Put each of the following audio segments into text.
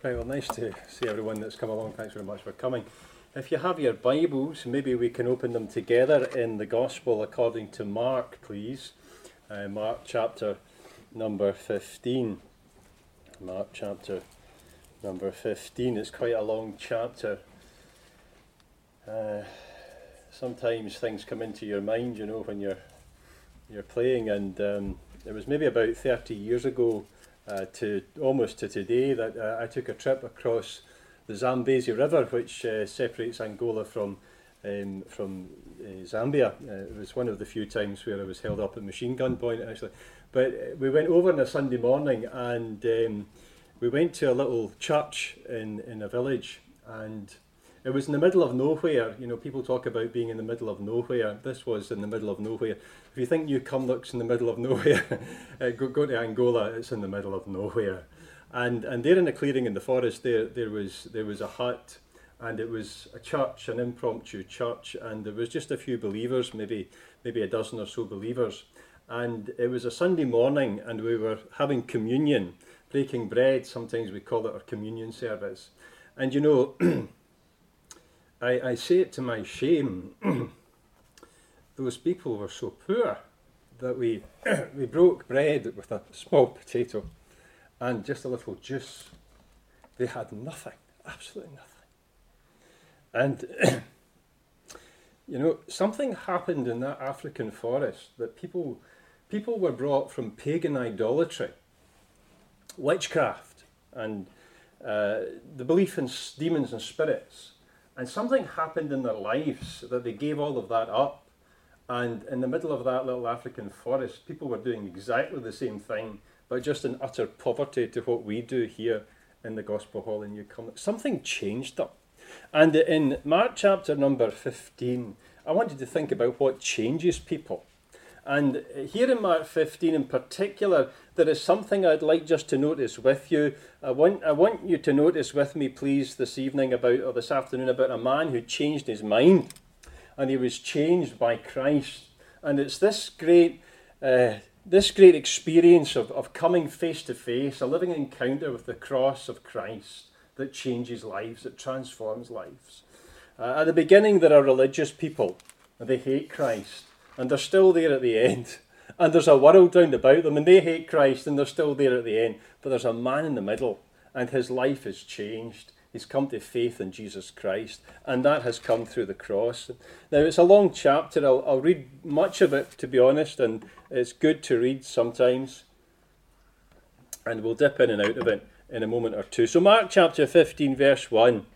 Right, well, nice to see everyone that's come along. Thanks very much for coming. If you have your Bibles, maybe we can open them together in the Gospel according to Mark, please. Mark chapter number 15. Mark chapter number 15. It's quite a long chapter. Sometimes things come into your mind, you know, when you're playing, and it was maybe about 30 years ago to almost to today that I took a trip across the Zambezi River, which separates Angola from Zambia. It was one of the few times where I was held up at machine gun point, actually. But we went over on a Sunday morning, and we went to a little church in a village, and it was in the middle of nowhere. You know, people talk about being in the middle of nowhere. This was in the middle of nowhere. If you think New Cumnock's in the middle of nowhere, go to Angola. It's in the middle of nowhere. And there in a clearing in the forest, there was a hut, and it was a church, an impromptu church, and there was just a few believers, maybe a dozen or so believers. And it was a Sunday morning, and we were having communion, breaking bread. Sometimes we call it our communion service. And you know, I say it to my shame, those people were so poor that we broke bread with a small potato and just a little juice. They had nothing, absolutely nothing. And you know, something happened in that African forest that people were brought from pagan idolatry, witchcraft, and the belief in demons and spirits. And something happened in their lives that they gave all of that up. And in the middle of that little African forest, people were doing exactly the same thing, but just in utter poverty to what we do here in the Gospel Hall in New Cumnock. Something changed them. And in Mark chapter number 15, I wanted to think about what changes people. And here in Mark 15 in particular, there is something I'd like just to notice with you. I want you to notice with me, please, this afternoon about a man who changed his mind. And he was changed by Christ. And it's this great experience of coming face to face, a living encounter with the cross of Christ that changes lives, that transforms lives. At the beginning, there are religious people, and they hate Christ. And they're still there at the end. And there's a world round about them, and they hate Christ, and they're still there at the end. But there's a man in the middle, and his life has changed. He's come to faith in Jesus Christ, and that has come through the cross. Now, it's a long chapter. I'll read much of it, to be honest, and it's good to read sometimes. And we'll dip in and out of it in a moment or two. So Mark chapter 15, verse 1.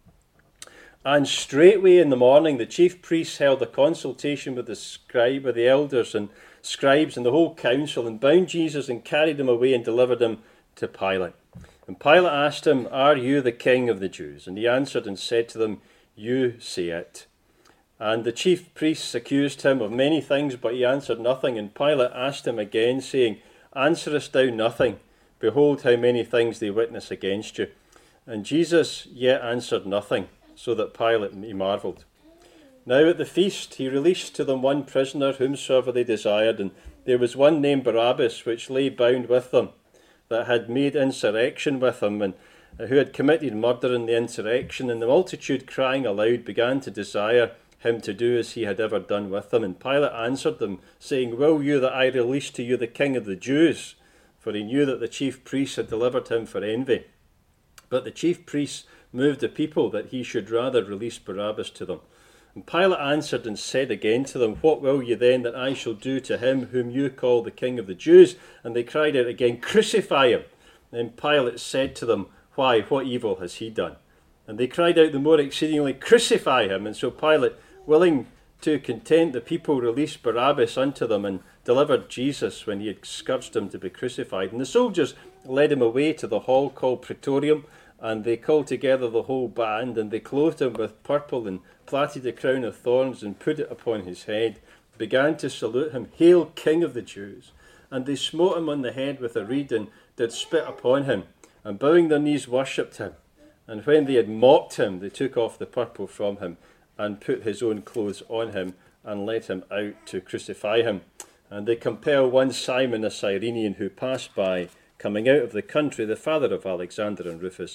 And straightway in the morning the chief priests held a consultation with the elders and scribes and the whole council, and bound Jesus and carried him away and delivered him to Pilate. And Pilate asked him, "Are you the king of the Jews?" And he answered and said to them, "You say it." And the chief priests accused him of many things, but he answered nothing. And Pilate asked him again, saying, "Answerest thou nothing? Behold how many things they witness against you." And Jesus yet answered nothing, so that Pilate he marvelled. Now at the feast he released to them one prisoner whomsoever they desired, and there was one named Barabbas, which lay bound with them, that had made insurrection with him, and who had committed murder in the insurrection. And the multitude, crying aloud, began to desire him to do as he had ever done with them. And Pilate answered them, saying, "Will you that I release to you the king of the Jews?" For he knew that the chief priests had delivered him for envy. But the chief priests moved the people that he should rather release Barabbas to them. And Pilate answered and said again to them, "What will you then that I shall do to him whom you call the king of the Jews?" And they cried out again, "Crucify him." Then Pilate said to them, "Why, what evil has he done?" And they cried out the more exceedingly, "Crucify him." And so Pilate, willing to content the people, released Barabbas unto them, and delivered Jesus when he had scourged him to be crucified. And the soldiers led him away to the hall called Praetorium, and they called together the whole band, and they clothed him with purple, and plaited a crown of thorns, and put it upon his head, began to salute him, "Hail, King of the Jews!" And they smote him on the head with a reed, and did spit upon him, and bowing their knees worshipped him. And when they had mocked him, they took off the purple from him, and put his own clothes on him, and led him out to crucify him. And they compel one Simon a Cyrenian, who passed by, coming out of the country, the father of Alexander and Rufus,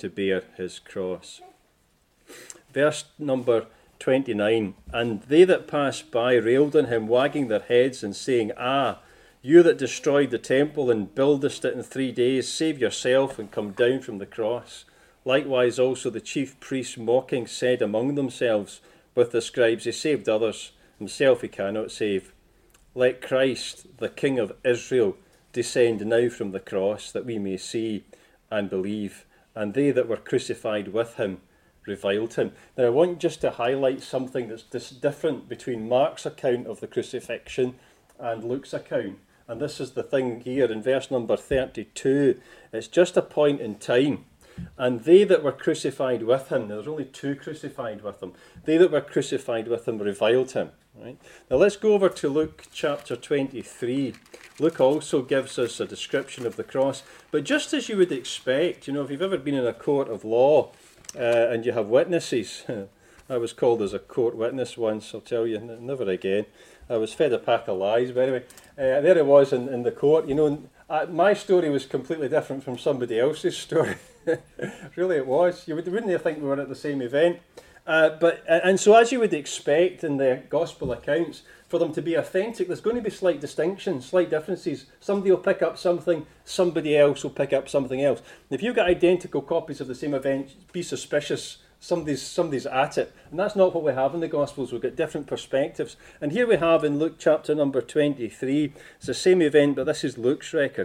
to bear his cross. Verse number 29, and they that passed by railed on him, wagging their heads and saying, Ah, you that destroyed the temple and buildest it in 3 days, save yourself and come down from the cross. Likewise also the chief priests mocking said among themselves with the scribes, He saved others, himself he cannot save. Let Christ, the King of Israel, descend now from the cross, that we may see and believe. And they that were crucified with him reviled him. Now I want just to highlight something that's different between Mark's account of the crucifixion and Luke's account. And this is the thing here in verse number 32. It's just a point in time. And they that were crucified with him, there's only two crucified with him, they that were crucified with him reviled him. Right? Now let's go over to Luke chapter 23. Luke also gives us a description of the cross. But just as you would expect, if you've ever been in a court of law and you have witnesses, I was called as a court witness once, I'll tell you, never again. I was fed a pack of lies, but anyway, there it was in the court. My story was completely different from somebody else's story. Really it was. You wouldn't think we were at the same event. And so as you would expect in the gospel accounts, for them to be authentic, there's going to be slight distinctions, slight differences. Somebody will pick up something, somebody else will pick up something else. If you've got identical copies of the same event, be suspicious. Somebody's at it. And that's not what we have in the Gospels. We've got different perspectives. And here we have in Luke chapter number 23, it's the same event, but this is Luke's record.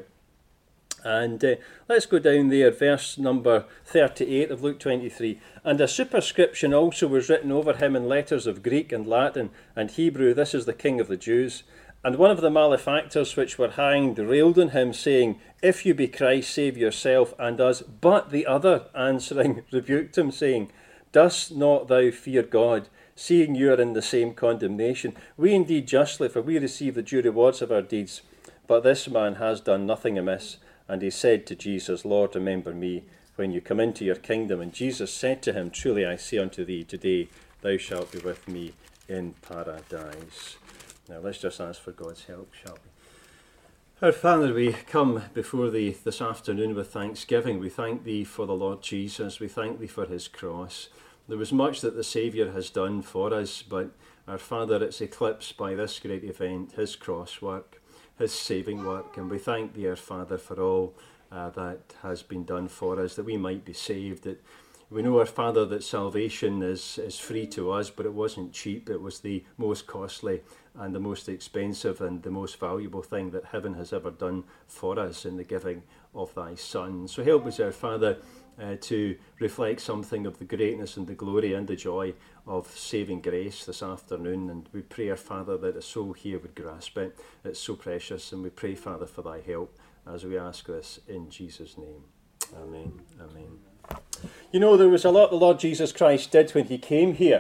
And let's go down there, verse number 38 of Luke 23. And a superscription also was written over him in letters of Greek and Latin and Hebrew, This is the King of the Jews. And one of the malefactors which were hanged railed on him, saying, If you be Christ, save yourself and us. But the other, answering, rebuked him, saying, Dost not thou fear God, seeing you are in the same condemnation? We indeed justly, for we receive the due rewards of our deeds. But this man has done nothing amiss. And he said to Jesus, Lord, remember me when you come into your kingdom. And Jesus said to him, Truly I say unto thee, today thou shalt be with me in paradise. Now let's just ask for God's help, shall we? Our Father, we come before thee this afternoon with thanksgiving. We thank thee for the Lord Jesus. We thank thee for his cross. There was much that the Saviour has done for us, but our Father, it's eclipsed by this great event, his cross work, his saving work. And we thank thee, our Father, for all that has been done for us, that we might be saved. That we know, our Father, that salvation is free to us, but it wasn't cheap. It was the most costly and the most expensive and the most valuable thing that heaven has ever done for us in the giving of thy Son. So help us, our Father, to reflect something of the greatness and the glory and the joy of saving grace this afternoon. And we pray, our Father, that a soul here would grasp it. It's so precious, and we pray, Father, for thy help as we ask this in Jesus' name. Amen. Amen. There was a lot the Lord Jesus Christ did when he came here.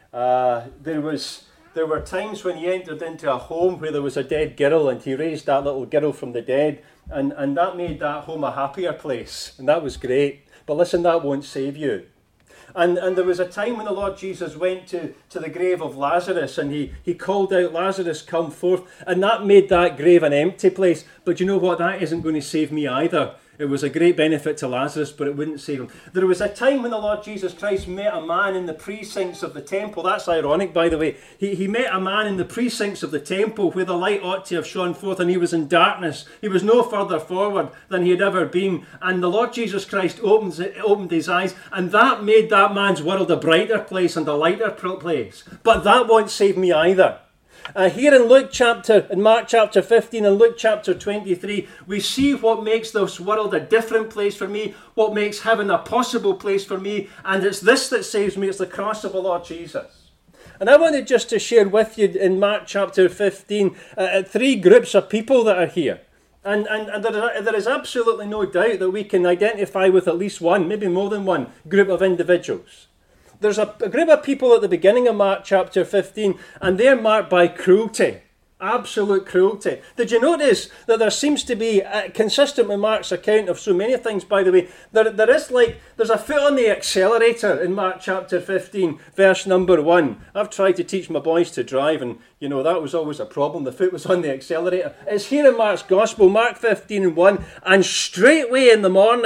There were times when he entered into a home where there was a dead girl, and he raised that little girl from the dead, and that made that home a happier place, and that was great. But listen, that won't save you. And there was a time when the Lord Jesus went to the grave of Lazarus, and he called out, Lazarus, come forth, and that made that grave an empty place. But you know what? That isn't going to save me either. It was a great benefit to Lazarus, but it wouldn't save him. There was a time when the Lord Jesus Christ met a man in the precincts of the temple. That's ironic, by the way. He met a man in the precincts of the temple where the light ought to have shone forth, and he was in darkness. He was no further forward than he had ever been. And the Lord Jesus Christ opened his eyes, and that made that man's world a brighter place and a lighter place. But that won't save me either. Here in Mark chapter 15 and Luke chapter 23, we see what makes this world a different place for me, what makes heaven a possible place for me, and it's this that saves me. It's the cross of the Lord Jesus. And I wanted just to share with you in Mark chapter 15 three groups of people that are here. And there is absolutely no doubt that we can identify with at least one, maybe more than one, group of individuals. There's a group of people at the beginning of Mark chapter 15, and they're marked by cruelty, absolute cruelty. Did you notice that there seems to be, consistent with Mark's account of so many things, by the way, there's a foot on the accelerator in Mark chapter 15, verse number 1. I've tried to teach my boys to drive, and that was always a problem. The foot was on the accelerator. It's here in Mark's Gospel, Mark 15 and 1, and straightway in the morning,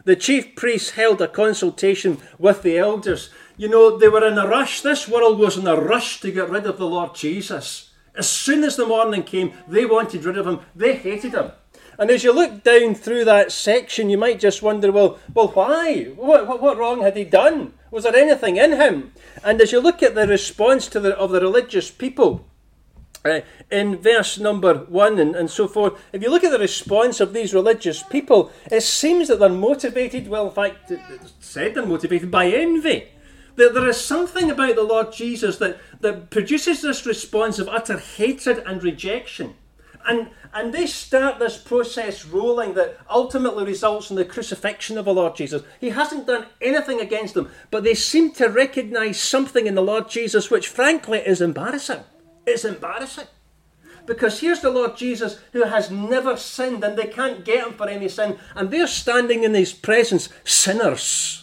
The chief priests held a consultation with the elders. You know, they were in a rush. This world was in a rush to get rid of the Lord Jesus. As soon as the morning came, they wanted rid of him. They hated him. And as you look down through that section, you might just wonder, well, why? What wrong had he done? Was there anything in him? And as you look at the response of the religious people, in verse number 1 and so forth, if you look at the response of these religious people, it seems that they're motivated, well, in fact, it's said they're motivated by envy. There is something about the Lord Jesus that produces this response of utter hatred and rejection. And they start this process rolling that ultimately results in the crucifixion of the Lord Jesus. He hasn't done anything against them, but they seem to recognise something in the Lord Jesus which frankly is embarrassing. It's embarrassing. Because here's the Lord Jesus who has never sinned, and they can't get him for any sin, and they're standing in his presence, sinners.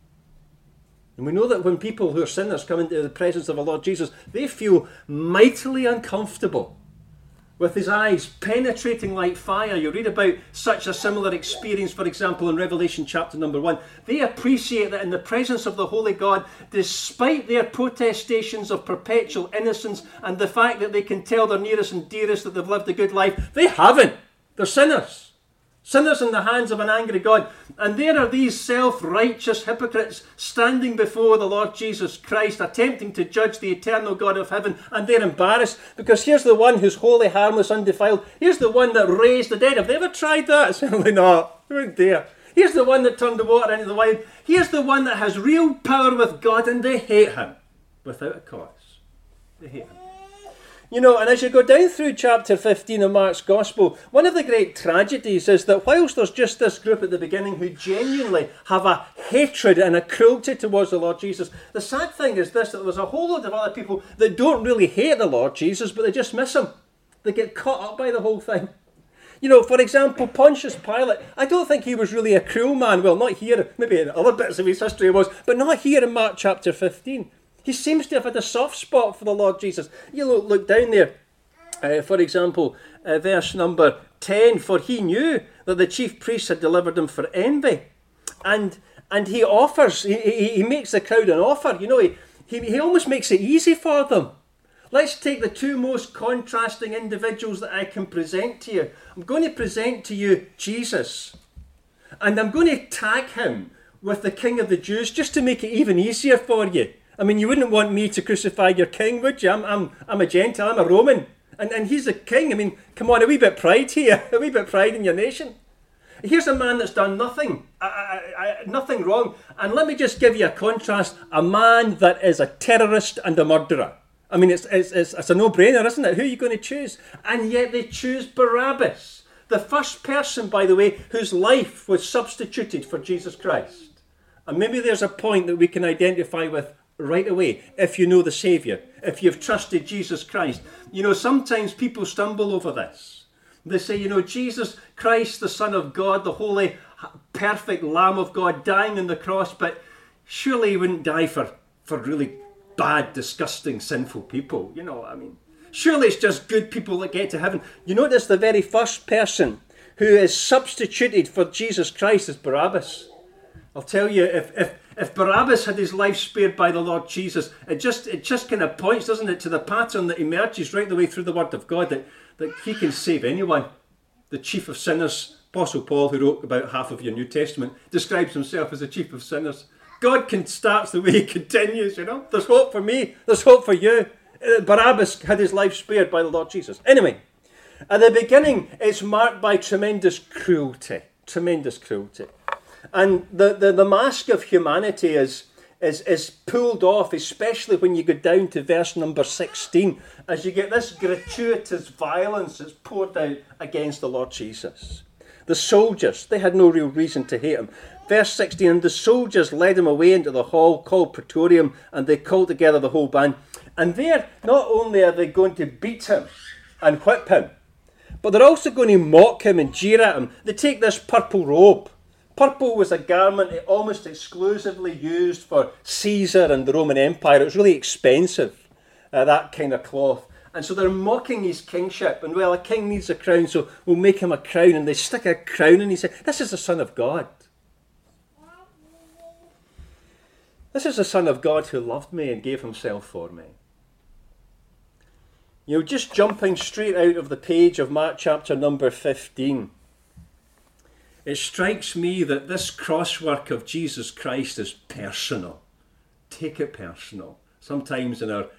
And we know that when people who are sinners come into the presence of the Lord Jesus, they feel mightily uncomfortable, with his eyes penetrating like fire. You read about such a similar experience, for example, in Revelation chapter number 1. They appreciate that in the presence of the Holy God, despite their protestations of perpetual innocence and the fact that they can tell their nearest and dearest that they've lived a good life, they haven't. They're sinners. Sinners in the hands of an angry God. And there are these self-righteous hypocrites standing before the Lord Jesus Christ, attempting to judge the eternal God of heaven, and they're embarrassed because here's the one who's holy, harmless, undefiled. Here's the one that raised the dead. Have they ever tried that? Certainly not. They weren't there. Here's the one that turned the water into the wine. Here's the one that has real power with God, and they hate him without a cause. They hate him. You know, and as you go down through chapter 15 of Mark's Gospel, one of the great tragedies is that whilst there's just this group at the beginning who genuinely have a hatred and a cruelty towards the Lord Jesus, the sad thing is this, that there's a whole lot of other people that don't really hate the Lord Jesus, but they just miss him. They get caught up by the whole thing. You know, for example, Pontius Pilate, I don't think he was really a cruel man. Well, not here, maybe in other bits of his history he was, but not here in Mark chapter 15. He seems to have had a soft spot for the Lord Jesus. You look down there, for example, verse number 10, for he knew that the chief priests had delivered him for envy. And he offers, he makes the crowd an offer. You know, he almost makes it easy for them. Let's take the two most contrasting individuals that I can present to you. I'm going to present to you Jesus. And I'm going to tag him with the King of the Jews just to make it even easier for you. I mean, you wouldn't want me to crucify your king, would you? I'm a Gentile, I'm a Roman. And he's a king. I mean, come on, a wee bit of pride here. A wee bit of pride in your nation. Here's a man that's done nothing. Nothing wrong. And let me just give you a contrast. A man that is a terrorist and a murderer. I mean, it's a no-brainer, isn't it? Who are you going to choose? And yet they choose Barabbas. The first person, by the way, whose life was substituted for Jesus Christ. And maybe there's a point that we can identify with right away, if you know the Saviour, if you've trusted Jesus Christ. You know, sometimes people stumble over this. They say, you know, Jesus Christ, the Son of God, the holy, perfect Lamb of God, dying on the cross, but surely he wouldn't die for really bad, disgusting, sinful people. You know, I mean, surely it's just good people that get to heaven. You notice the very first person who is substituted for Jesus Christ is Barabbas. I'll tell you, if Barabbas had his life spared by the Lord Jesus, it just kind of points, doesn't it, to the pattern that emerges right the way through the Word of God, that he can save anyone. The chief of sinners, Apostle Paul, who wrote about half of your New Testament, describes himself as the chief of sinners. God starts the way he continues, you know. There's hope for me. There's hope for you. Barabbas had his life spared by the Lord Jesus. Anyway, at the beginning, it's marked by tremendous cruelty. Tremendous cruelty. And the mask of humanity is pulled off, especially when you go down to verse number 16, as you get this gratuitous violence that's poured out against the Lord Jesus. The soldiers, they had no real reason to hate him. Verse 16, and the soldiers led him away into the hall called Praetorium, and they called together the whole band. And there, not only are they going to beat him and whip him, but they're also going to mock him and jeer at him. They take this purple robe. Purple was a garment almost exclusively used for Caesar and the Roman Empire. It was really expensive, that kind of cloth. And so they're mocking his kingship. And well, a king needs a crown, so we'll make him a crown. And they stick a crown and he said, this is the Son of God. This is the Son of God who loved me and gave himself for me. You know, just jumping straight out of the page of Mark chapter number 15, it strikes me that this crosswork of Jesus Christ is personal. Take it personal. Sometimes in our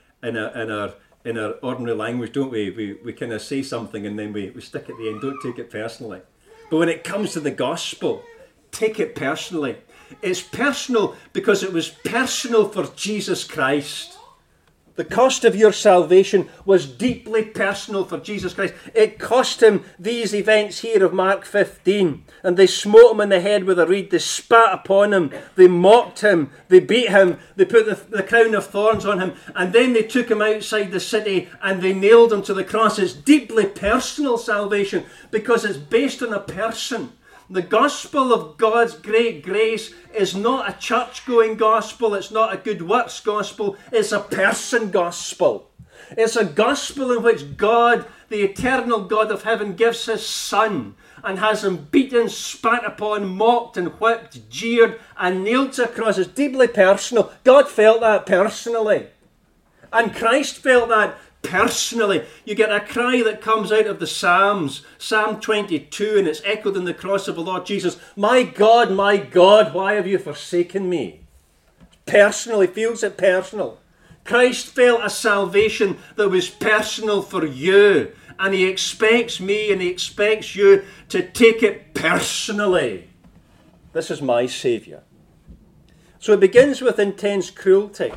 ordinary language, don't we? We kind of say something and then we stick at the end. Don't take it personally. But when it comes to the gospel, take it personally. It's personal because it was personal for Jesus Christ. The cost of your salvation was deeply personal for Jesus Christ. It cost him these events here of Mark 15. And they smote him in the head with a reed. They spat upon him. They mocked him. They beat him. They put the crown of thorns on him. And then they took him outside the city and they nailed him to the cross. It's deeply personal salvation because it's based on a person. The gospel of God's great grace is not a church-going gospel. It's not a good works gospel. It's a person gospel. It's a gospel in which God, the eternal God of heaven, gives his Son and has him beaten, spat upon, mocked and whipped, jeered and nailed to a cross. It's deeply personal. God felt that personally. And Christ felt that personally. You get a cry that comes out of the Psalms, Psalm 22, and it's echoed in the cross of the Lord Jesus. My God, why have you forsaken me? Personally, feels it personal. Christ felt a salvation that was personal for you, and he expects me and he expects you to take it personally. This is my Saviour. So it begins with intense cruelty.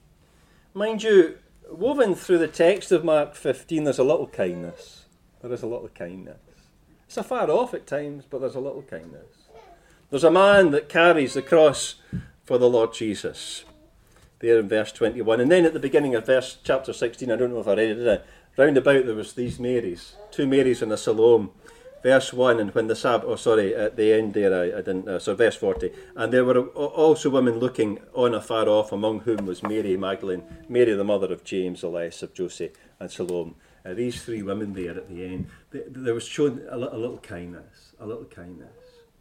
Mind you, woven through the text of Mark 15, there's a little kindness. There is a little kindness. It's afar off at times, but there's a little kindness. There's a man that carries the cross for the Lord Jesus, there in verse 21. And then at the beginning of chapter 16, I don't know if I read it, did I? Round about there was these Marys, two Marys and a Salome. Verse 1, and when the Sabbath, at the end there, I didn't, verse 40. And there were also women looking on afar off, among whom was Mary Magdalene, Mary the mother of James, the less of Joseph, and Salome. These three women there at the end, there was shown a little kindness, a little kindness.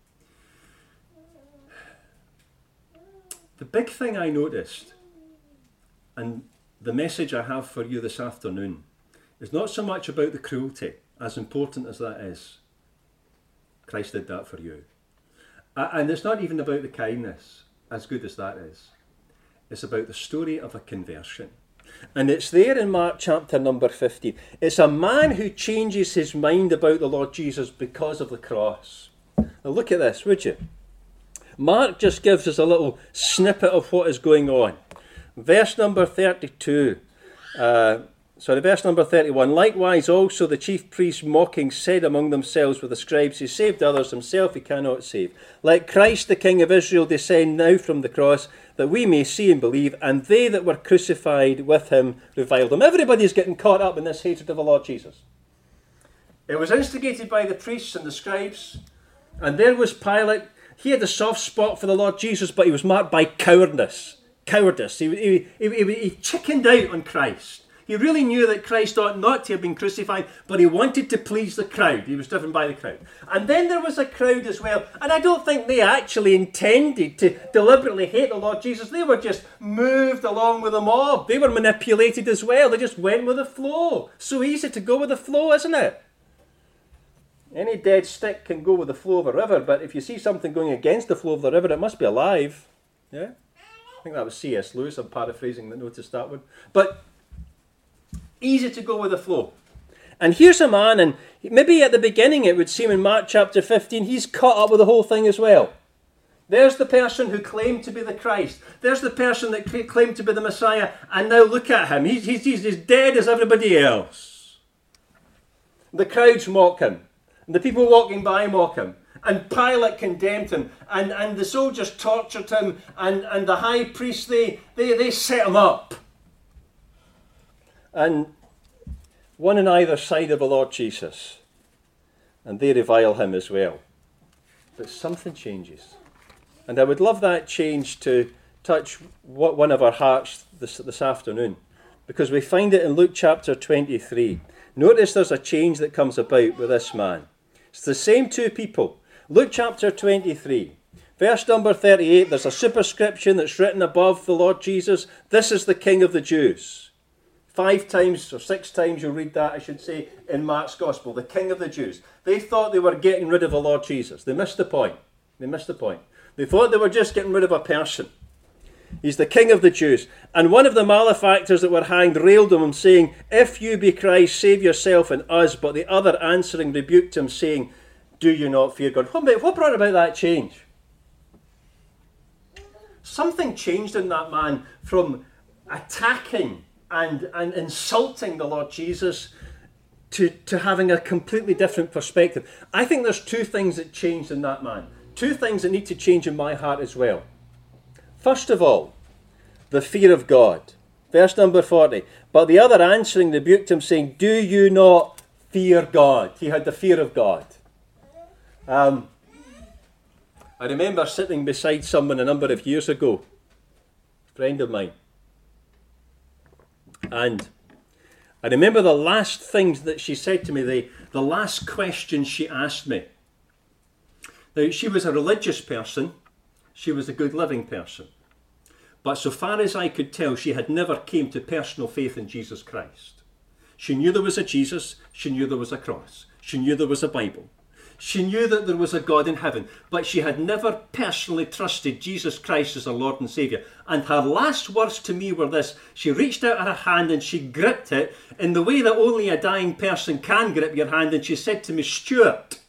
The big thing I noticed, and the message I have for you this afternoon, is not so much about the cruelty, as important as that is. Christ did that for you. And it's not even about the kindness, as good as that is. It's about the story of a conversion. And it's there in Mark chapter number 15. It's a man who changes his mind about the Lord Jesus because of the cross. Now look at this, would you? Mark just gives us a little snippet of what is going on. Verse number 32. Verse number 31. Likewise also the chief priests mocking said among themselves with the scribes, he saved others, himself he cannot save. Let Christ the King of Israel descend now from the cross, that we may see and believe. And they that were crucified with him reviled him. Everybody's getting caught up in this hatred of the Lord Jesus. It was instigated by the priests and the scribes. And there was Pilate. He had a soft spot for the Lord Jesus, but he was marked by cowardice. He chickened out on Christ. He really knew that Christ ought not to have been crucified, but he wanted to please the crowd. He was driven by the crowd. And then there was a crowd as well, and I don't think they actually intended to deliberately hate the Lord Jesus. They were just moved along with the mob. They were manipulated as well. They just went with the flow. So easy to go with the flow, isn't it? Any dead stick can go with the flow of a river, but if you see something going against the flow of the river, it must be alive. Yeah? I think that was C.S. Lewis. I'm paraphrasing that, notice that one. But easy to go with the flow. And here's a man, and maybe at the beginning it would seem in Mark chapter 15, he's caught up with the whole thing as well. There's the person who claimed to be the Christ. There's the person that claimed to be the Messiah. And now look at him. He's as dead as everybody else. The crowds mock him. And the people walking by mock him. And Pilate condemned him. And the soldiers tortured him. And the high priest, they set him up. And one on either side of the Lord Jesus. And they revile him as well. But something changes. And I would love that change to touch one of our hearts this afternoon. Because we find it in Luke chapter 23. Notice there's a change that comes about with this man. It's the same two people. Luke chapter 23. Verse number 38, there's a superscription that's written above the Lord Jesus. This is the King of the Jews. 5 times or 6 times you'll read that, I should say, in Mark's Gospel. The King of the Jews. They thought they were getting rid of the Lord Jesus. They missed the point. They thought they were just getting rid of a person. He's the King of the Jews. And one of the malefactors that were hanged railed on him, saying, "If you be Christ, save yourself and us." But the other answering rebuked him, saying, "Do you not fear God?" What brought about that change? Something changed in that man from attacking and insulting the Lord Jesus to having a completely different perspective. I think there's 2 things that changed in that man. 2 things that need to change in my heart as well. First of all, the fear of God. Verse number 40. But the other answering rebuked him, saying, "Do you not fear God?" He had the fear of God. I remember sitting beside someone a number of years ago, a friend of mine. And I remember the last things that she said to me, the last question she asked me. Now, she was a religious person. She was a good living person. But so far as I could tell, she had never came to personal faith in Jesus Christ. She knew there was a Jesus. She knew there was a cross. She knew there was a Bible. She knew that there was a God in heaven, but she had never personally trusted Jesus Christ as her Lord and Saviour. And her last words to me were this. She reached out her hand and she gripped it in the way that only a dying person can grip your hand. And she said to me, "Stuart,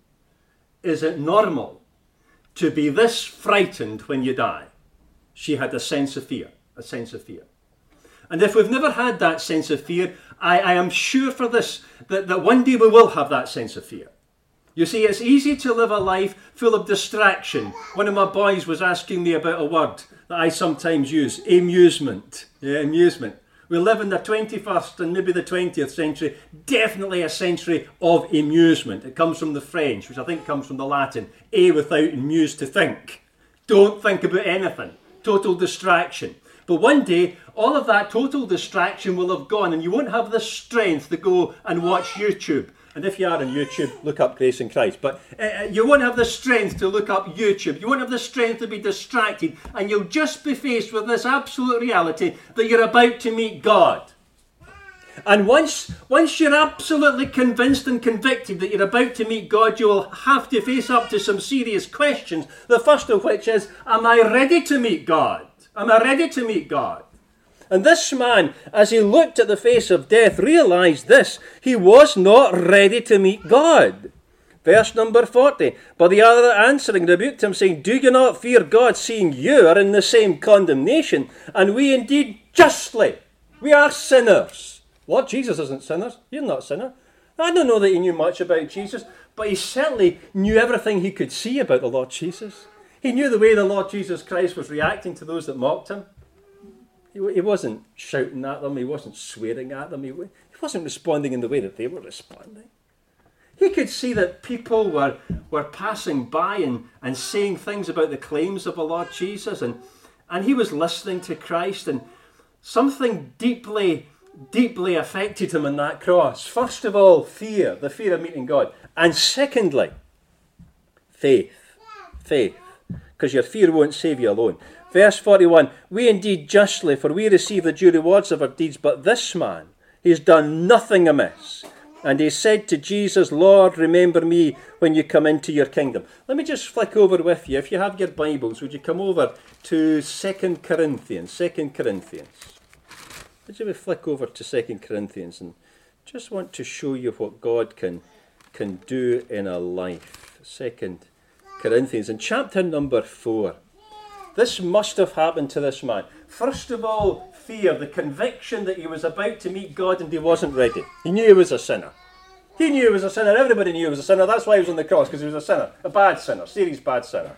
is it normal to be this frightened when you die?" She had a sense of fear, And if we've never had that sense of fear, I am sure for this, that one day we will have that sense of fear. You see, it's easy to live a life full of distraction. One of my boys was asking me about a word that I sometimes use, amusement. Yeah, amusement. We live in the 21st and maybe the 20th century, definitely a century of amusement. It comes from the French, which I think comes from the Latin, a without and muse to think. Don't think about anything. Total distraction. But one day, all of that total distraction will have gone and you won't have the strength to go and watch YouTube. And if you are on YouTube, look up Grace in Christ. But you won't have the strength to look up YouTube. You won't have the strength to be distracted. And you'll just be faced with this absolute reality that you're about to meet God. And once you're absolutely convinced and convicted that you're about to meet God, you will have to face up to some serious questions. The first of which is, am I ready to meet God? Am I ready to meet God? And this man, as he looked at the face of death, realised this. He was not ready to meet God. Verse number 40. But the other answering rebuked him, saying, "Do you not fear God, seeing you are in the same condemnation? And we indeed justly. We are sinners." Lord Jesus isn't sinners. You're not a sinner. I don't know that he knew much about Jesus, but he certainly knew everything he could see about the Lord Jesus. He knew the way the Lord Jesus Christ was reacting to those that mocked him. He wasn't shouting at them. He wasn't swearing at them. He wasn't responding in the way that they were responding. He could see that people were passing by and saying things about the claims of the Lord Jesus. And he was listening to Christ. And something deeply, deeply affected him on that cross. First of all, fear. The fear of meeting God. And secondly, faith. Faith. Because your fear won't save you alone. Verse 41, we indeed justly, for we receive the due rewards of our deeds, but this man, he's done nothing amiss. And he said to Jesus, Lord, remember me when you come into your kingdom. Let me just flick over with you. If you have your Bibles, would you come over to 2 Corinthians? 2 Corinthians. Would you flick over to 2 Corinthians and just want to show you what God can do in a life. 2 Corinthians, in chapter number 4. This must have happened to this man. First of all, fear, the conviction that he was about to meet God and he wasn't ready. He knew he was a sinner. He knew he was a sinner. Everybody knew he was a sinner. That's why he was on the cross, because he was a sinner. A bad sinner. Serious bad sinner.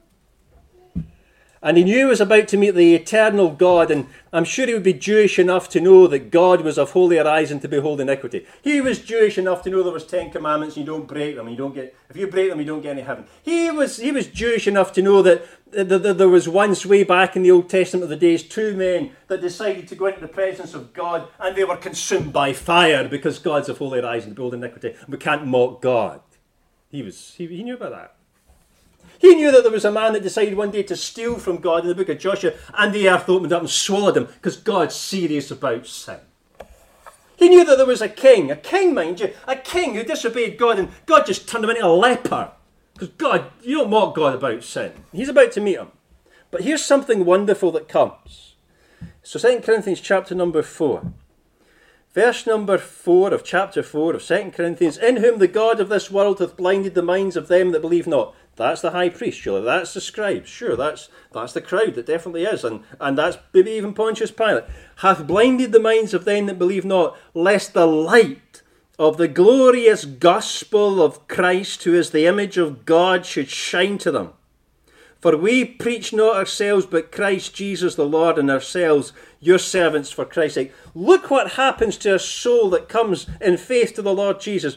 And he knew he was about to meet the eternal God, and I'm sure he would be Jewish enough to know that God was of holier eyes and to behold iniquity. He was Jewish enough to know there was 10 commandments and you don't break them. If you break them, you don't get any heaven. He was Jewish enough to know that there was once, way back in the Old Testament of the days, 2 men that decided to go into the presence of God, and they were consumed by fire because God's of holier eyes and behold iniquity. We can't mock God. He knew about that. He knew that there was a man that decided one day to steal from God in the book of Joshua, and the earth opened up and swallowed him, because God's serious about sin. He knew that there was a king, mind you, a king who disobeyed God, and God just turned him into a leper. Because God, you don't mock God about sin. He's about to meet him. But here's something wonderful that comes. So 2 Corinthians chapter number 4. Verse number 4 of chapter 4 of 2 Corinthians, in whom the God of this world hath blinded the minds of them that believe not. That's the high priest, surely. That's the scribes. Sure, that's the crowd. That definitely is. And that's maybe even Pontius Pilate. Hath blinded the minds of them that believe not, lest the light of the glorious gospel of Christ, who is the image of God, should shine to them. For we preach not ourselves, but Christ Jesus the Lord, and ourselves your servants for Christ's sake. Look what happens to a soul that comes in faith to the Lord Jesus.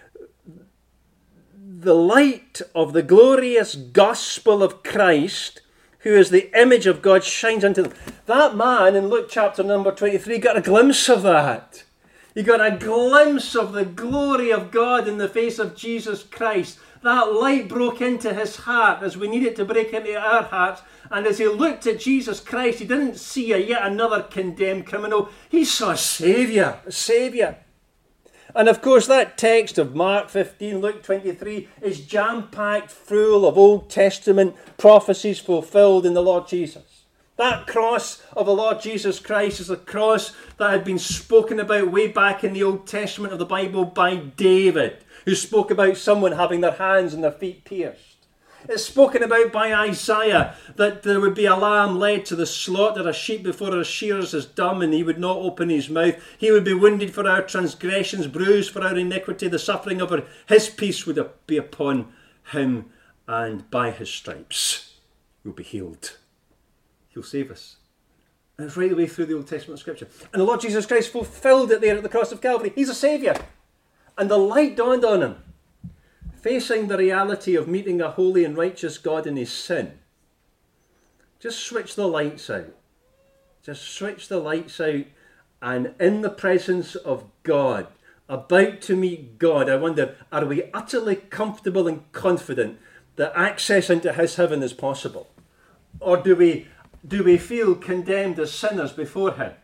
The light of the glorious gospel of Christ, who is the image of God, shines unto them. That man in Luke chapter number 23 got a glimpse of that. He got a glimpse of the glory of God in the face of Jesus Christ. That light broke into his heart as we need it to break into our hearts. And as he looked at Jesus Christ, he didn't see yet another condemned criminal. He saw a Saviour, a Saviour. And of course that text of Mark 15, Luke 23 is jam-packed full of Old Testament prophecies fulfilled in the Lord Jesus. That cross of the Lord Jesus Christ is a cross that had been spoken about way back in the Old Testament of the Bible by David, who spoke about someone having their hands and their feet pierced. It's spoken about by Isaiah that there would be a lamb led to the slaughter, a sheep before our shearers is dumb, and he would not open his mouth. He would be wounded for our transgressions, bruised for our iniquity. The suffering of his peace would be upon him, and by his stripes we'll be healed. He'll save us. And it's right the way through the Old Testament scripture. And the Lord Jesus Christ fulfilled it there at the cross of Calvary. He's a Saviour. And the light dawned on him. Facing the reality of meeting a holy and righteous God in his sin. Just switch the lights out. Just switch the lights out. And in the presence of God, about to meet God, I wonder, are we utterly comfortable and confident that access into his heaven is possible? Or do we feel condemned as sinners before him?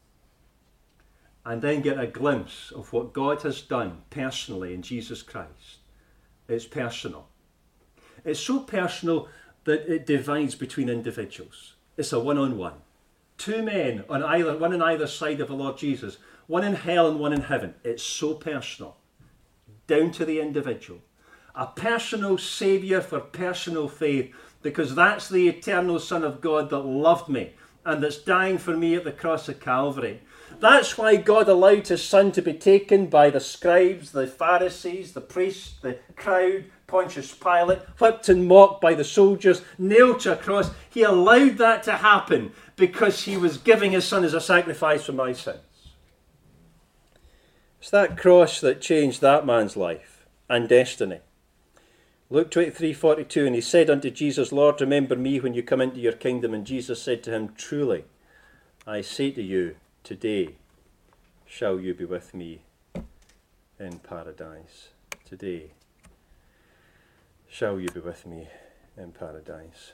And then get a glimpse of what God has done personally in Jesus Christ. It's personal. It's so personal that it divides between individuals. It's a one-on-one. Two men, one on either side of the Lord Jesus. One in hell and one in heaven. It's so personal. Down to the individual. A personal Saviour for personal faith. Because that's the eternal Son of God that loved me and that's dying for me at the cross of Calvary. That's why God allowed his Son to be taken by the scribes, the Pharisees, the priests, the crowd, Pontius Pilate, whipped and mocked by the soldiers, nailed to a cross. He allowed that to happen because he was giving his Son as a sacrifice for my sins. It's that cross that changed that man's life and destiny. Luke 23:42, and he said unto Jesus, Lord, remember me when you come into your kingdom. And Jesus said to him, truly, I say to you, today shall you be with me in paradise. Today shall you be with me in paradise.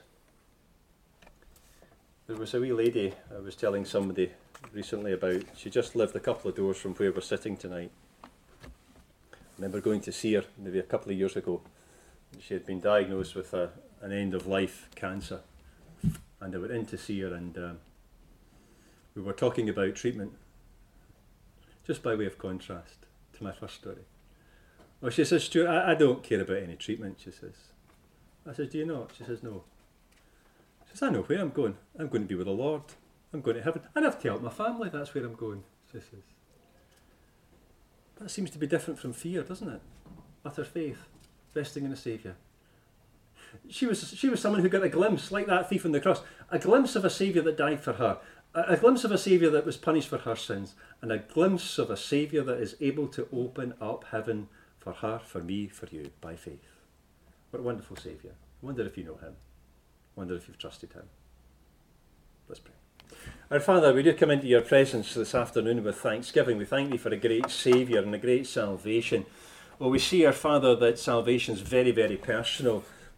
There was a wee lady I was telling somebody recently about. She just lived a couple of doors from where we're sitting tonight. I remember going to see her maybe a couple of years ago. She had been diagnosed with an end-of-life cancer, and I went in to see her, and we were talking about treatment, just by way of contrast to my first story. Well, she says, Stuart, I don't care about any treatment, she says. I said, do you not? She says, no. She says, I know where I'm going. I'm going to be with the Lord. I'm going to heaven. And I've told my family that's where I'm going, she says. That seems to be different from fear, doesn't it? Utter faith. Resting in a Saviour. She was someone who got a glimpse, like that thief on the cross, a glimpse of a Saviour that died for her, a glimpse of a Saviour that was punished for her sins, and a glimpse of a Saviour that is able to open up heaven for her, for me, for you, by faith. What a wonderful Saviour. I wonder if you know him. I wonder if you've trusted him. Let's pray. Our Father, we do come into your presence this afternoon with thanksgiving. We thank thee for a great Saviour and a great salvation. Well, we see, our Father, that salvation is very, very personal.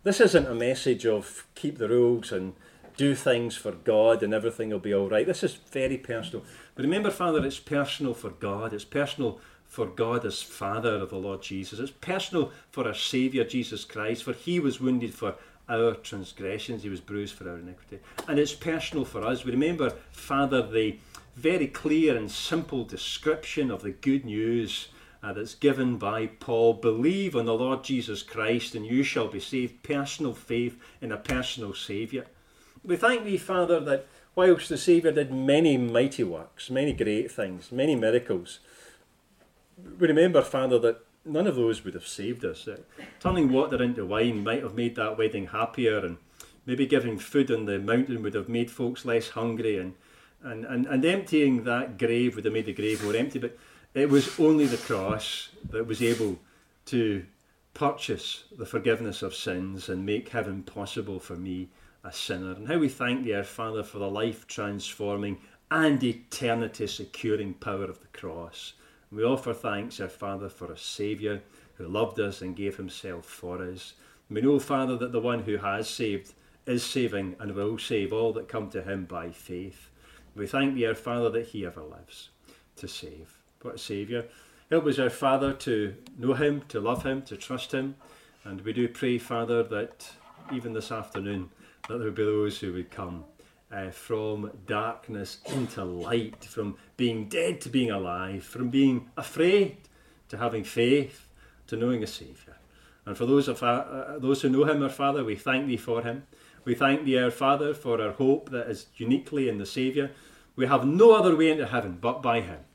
This isn't a message of keep the rules and do things for God and everything will be all right. This is very personal. But remember, Father, it's personal for God. It's personal for God as Father of the Lord Jesus. It's personal for our Saviour, Jesus Christ, for he was wounded for our transgressions, he was bruised for our iniquity. And it's personal for us. We remember, Father, the very clear and simple description of the good news that's given by Paul. Believe on the Lord Jesus Christ and you shall be saved. Personal faith in a personal Saviour. We thank thee, Father, that whilst the Saviour did many mighty works, many great things, many miracles, we remember, Father, that none of those would have saved us. Turning water into wine might have made that wedding happier, and maybe giving food on the mountain would have made folks less hungry, and emptying that grave would have made the grave more empty. But it was only the cross that was able to purchase the forgiveness of sins and make heaven possible for me, a sinner. And how we thank thee, our Father, for the life-transforming and eternity-securing power of the cross. We offer thanks, our Father, for a Saviour who loved us and gave himself for us. We know, Father, that the one who has saved is saving and will save all that come to him by faith. We thank thee, our Father, that he ever lives to save. What a Saviour. Help us, our Father, to know him, to love him, to trust him. And we do pray, Father, that even this afternoon, that there will be those who would come from darkness into light, from being dead to being alive, from being afraid to having faith, to knowing a Saviour. And for those who know him, our Father, we thank thee for him. We thank thee, our Father, for our hope that is uniquely in the Saviour. We have no other way into heaven but by him.